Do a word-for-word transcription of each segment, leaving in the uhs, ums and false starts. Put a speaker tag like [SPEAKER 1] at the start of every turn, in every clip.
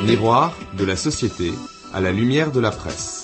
[SPEAKER 1] miroir de la société à la lumière de la presse.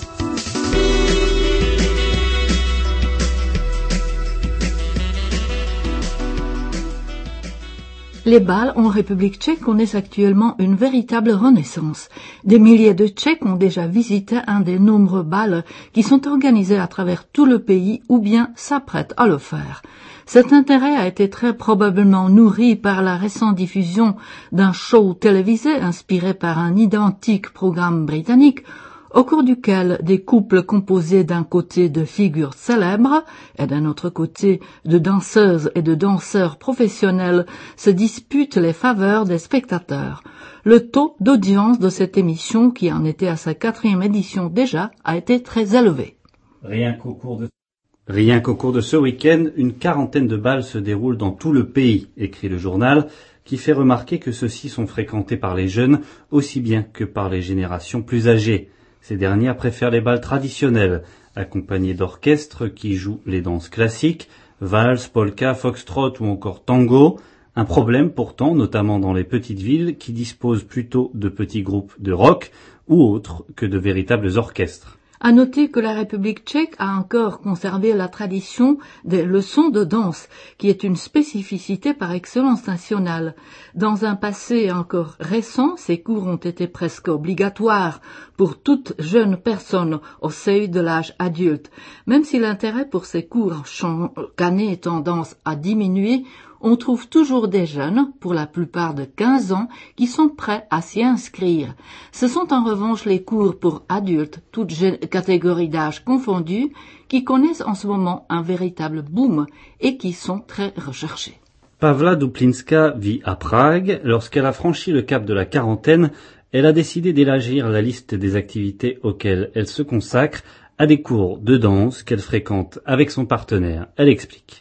[SPEAKER 2] Les bals en République tchèque connaissent actuellement une véritable renaissance. Des milliers de Tchèques ont déjà visité un des nombreux bals qui sont organisés à travers tout le pays ou bien s'apprêtent à le faire. Cet intérêt a été très probablement nourri par la récente diffusion d'un show télévisé inspiré par un identique programme britannique, au cours duquel des couples composés d'un côté de figures célèbres et d'un autre côté de danseuses et de danseurs professionnels se disputent les faveurs des spectateurs. Le taux d'audience de cette émission, qui en était à sa quatrième édition déjà, a été très élevé.
[SPEAKER 3] Rien qu'au cours de Rien qu'au cours de ce week-end, une quarantaine de bals se déroulent dans tout le pays, écrit le journal, qui fait remarquer que ceux-ci sont fréquentés par les jeunes aussi bien que par les générations plus âgées. Ces dernières préfèrent les bals traditionnels, accompagnés d'orchestres qui jouent les danses classiques, valse, polka, foxtrot ou encore tango. Un problème pourtant, notamment dans les petites villes qui disposent plutôt de petits groupes de rock ou autres que de véritables orchestres.
[SPEAKER 2] À noter que la République tchèque a encore conservé la tradition des leçons de danse, qui est une spécificité par excellence nationale. Dans un passé encore récent, ces cours ont été presque obligatoires pour toute jeune personne au seuil de l'âge adulte. Même si l'intérêt pour ces cours chaque année tendance à diminuer, on trouve toujours des jeunes, pour la plupart de quinze ans, qui sont prêts à s'y inscrire. Ce sont en revanche les cours pour adultes, toutes catégories d'âge confondues, qui connaissent en ce moment un véritable boom et qui sont très recherchés.
[SPEAKER 3] Pavla Duplinska vit à Prague. Lorsqu'elle a franchi le cap de la quarantaine, elle a décidé d'élargir la liste des activités auxquelles elle se consacre à des cours de danse qu'elle fréquente avec son partenaire. Elle explique.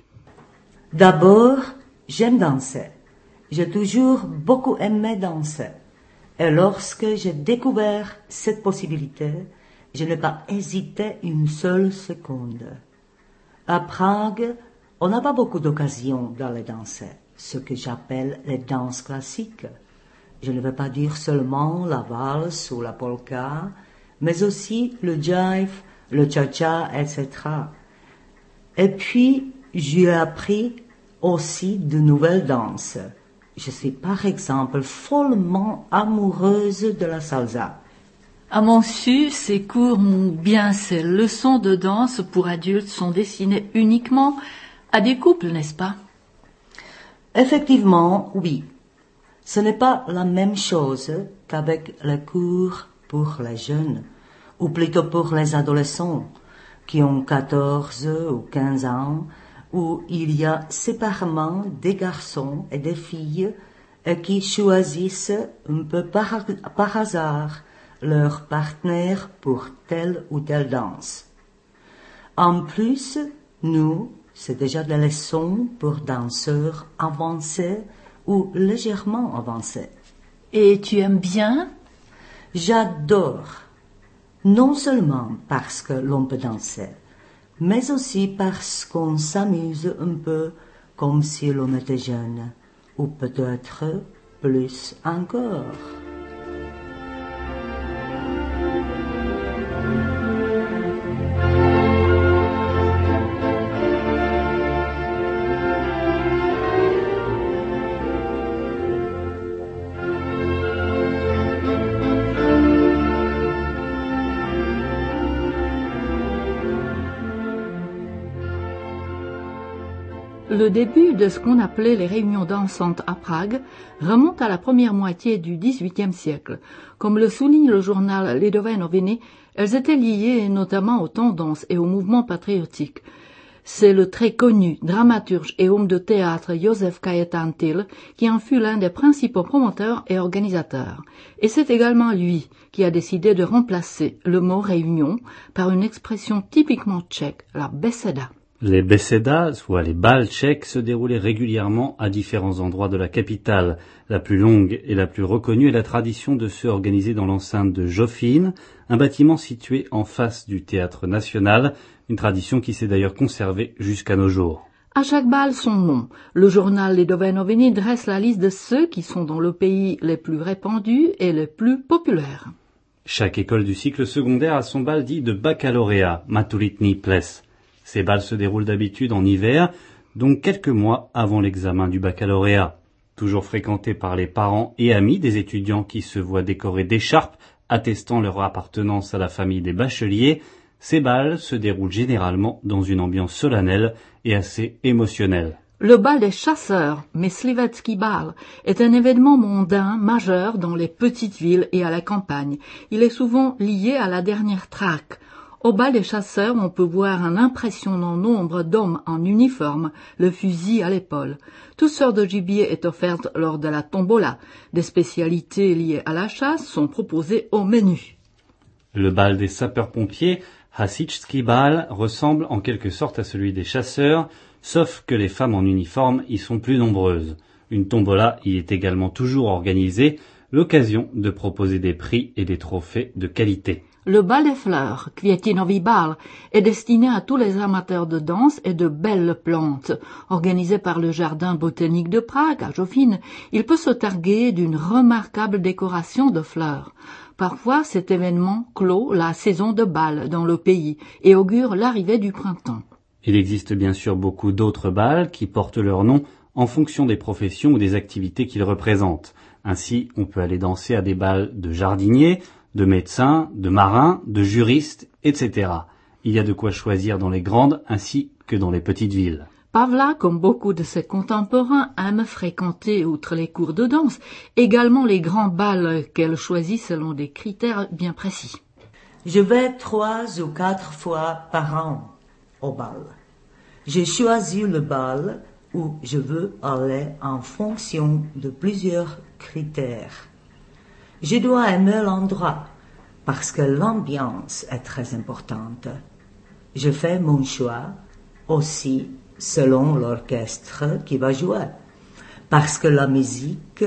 [SPEAKER 4] D'abord, j'aime danser. J'ai toujours beaucoup aimé danser. Et lorsque j'ai découvert cette possibilité, je n'ai pas hésité une seule seconde. À Prague, on n'a pas beaucoup d'occasions d'aller danser, ce que j'appelle les danses classiques. Je ne veux pas dire seulement la valse ou la polka, mais aussi le jive, le cha-cha, et cetera. Et puis, j'ai appris aussi de nouvelles danses. Je suis par exemple follement amoureuse de la salsa.
[SPEAKER 2] À mon su, ces cours ou bien ces leçons de danse pour adultes sont destinées uniquement à des couples, n'est-ce pas?
[SPEAKER 4] Effectivement, oui. Ce n'est pas la même chose qu'avec les cours pour les jeunes, ou plutôt pour les adolescents, qui ont quatorze ou quinze ans, où il y a séparément des garçons et des filles et qui choisissent un peu par, par hasard leur partenaire pour telle ou telle danse. En plus, nous, c'est déjà des leçons pour danseurs avancés ou légèrement avancés.
[SPEAKER 2] Et tu aimes bien?
[SPEAKER 4] J'adore. Non seulement parce que l'on peut danser, mais aussi parce qu'on s'amuse un peu comme si l'on était jeune, ou peut-être plus encore.
[SPEAKER 2] Le début de ce qu'on appelait les réunions dansantes à Prague remonte à la première moitié du dix-huitième siècle. Comme le souligne le journal Lidové noviny, elles étaient liées notamment aux tendances et aux mouvements patriotiques. C'est le très connu dramaturge et homme de théâtre Josef Kajetan Till qui en fut l'un des principaux promoteurs et organisateurs. Et c'est également lui qui a décidé de remplacer le mot réunion par une expression typiquement tchèque, la beseda.
[SPEAKER 3] Les besedas, soit les bals tchèques, se déroulaient régulièrement à différents endroits de la capitale. La plus longue et la plus reconnue est la tradition de ceux organisés dans l'enceinte de Jofín, un bâtiment situé en face du Théâtre National, une tradition qui s'est d'ailleurs conservée jusqu'à nos jours.
[SPEAKER 2] À chaque bal, son nom. Le journal Lidové noviny dresse la liste de ceux qui sont dans le pays les plus répandus et les plus populaires.
[SPEAKER 3] Chaque école du cycle secondaire a son bal dit de baccalauréat, maturitní ples. Ces bals se déroulent d'habitude en hiver, donc quelques mois avant l'examen du baccalauréat. Toujours fréquentés par les parents et amis des étudiants qui se voient décorés d'écharpes attestant leur appartenance à la famille des bacheliers, ces bals se déroulent généralement dans une ambiance solennelle et assez émotionnelle.
[SPEAKER 2] Le bal des chasseurs, Myslivectský bal, est un événement mondain majeur dans les petites villes et à la campagne. Il est souvent lié à la dernière traque. Au bal des chasseurs, on peut voir un impressionnant nombre d'hommes en uniforme, le fusil à l'épaule. Toutes sortes de gibier est offerte lors de la tombola. Des spécialités liées à la chasse sont proposées au menu.
[SPEAKER 3] Le bal des sapeurs-pompiers, Hasičský bal, ressemble en quelque sorte à celui des chasseurs, sauf que les femmes en uniforme y sont plus nombreuses. Une tombola y est également toujours organisée, l'occasion de proposer des prix et des trophées de qualité.
[SPEAKER 2] Le bal des fleurs, Květinový bal, est destiné à tous les amateurs de danse et de belles plantes. Organisé par le Jardin botanique de Prague, à Žofín, il peut se targuer d'une remarquable décoration de fleurs. Parfois, cet événement clôt la saison de bal dans le pays et augure l'arrivée du printemps.
[SPEAKER 3] Il existe bien sûr beaucoup d'autres bals qui portent leur nom en fonction des professions ou des activités qu'ils représentent. Ainsi, on peut aller danser à des bals de jardiniers, de médecins, de marins, de juristes, et cetera. Il y a de quoi choisir dans les grandes ainsi que dans les petites villes.
[SPEAKER 2] Pavla, comme beaucoup de ses contemporains, aime fréquenter, outre les cours de danse, également les grands bals qu'elle choisit selon des critères bien précis.
[SPEAKER 4] Je vais trois ou quatre fois par an au bal. J'ai choisi le bal où je veux aller en fonction de plusieurs critères. Je dois aimer l'endroit parce que l'ambiance est très importante. Je fais mon choix aussi selon l'orchestre qui va jouer, parce que la musique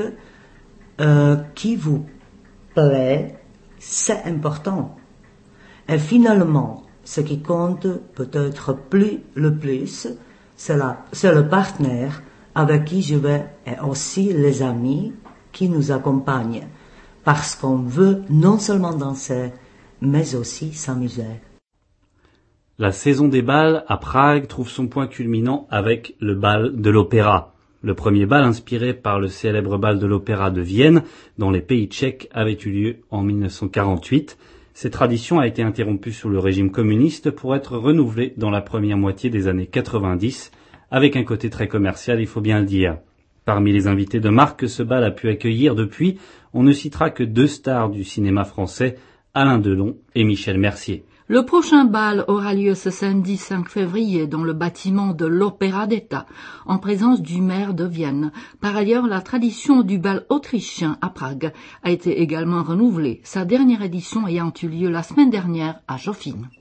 [SPEAKER 4] euh, qui vous plaît, c'est important. Et finalement, ce qui compte peut-être plus le plus, c'est, la, c'est le partenaire avec qui je vais et aussi les amis qui nous accompagnent, parce qu'on veut non seulement danser, mais aussi s'amuser.
[SPEAKER 3] La saison des bals à Prague trouve son point culminant avec le bal de l'opéra. Le premier bal inspiré par le célèbre bal de l'opéra de Vienne dans les pays tchèques avait eu lieu en mille neuf cent quarante-huit. Cette tradition a été interrompue sous le régime communiste pour être renouvelée dans la première moitié des années quatre-vingt-dix, avec un côté très commercial, il faut bien le dire. Parmi les invités de marque que ce bal a pu accueillir depuis, on ne citera que deux stars du cinéma français, Alain Delon et Michel Mercier.
[SPEAKER 2] Le prochain bal aura lieu ce samedi cinq février dans le bâtiment de l'Opéra d'État, en présence du maire de Vienne. Par ailleurs, la tradition du bal autrichien à Prague a été également renouvelée, sa dernière édition ayant eu lieu la semaine dernière à Žofín.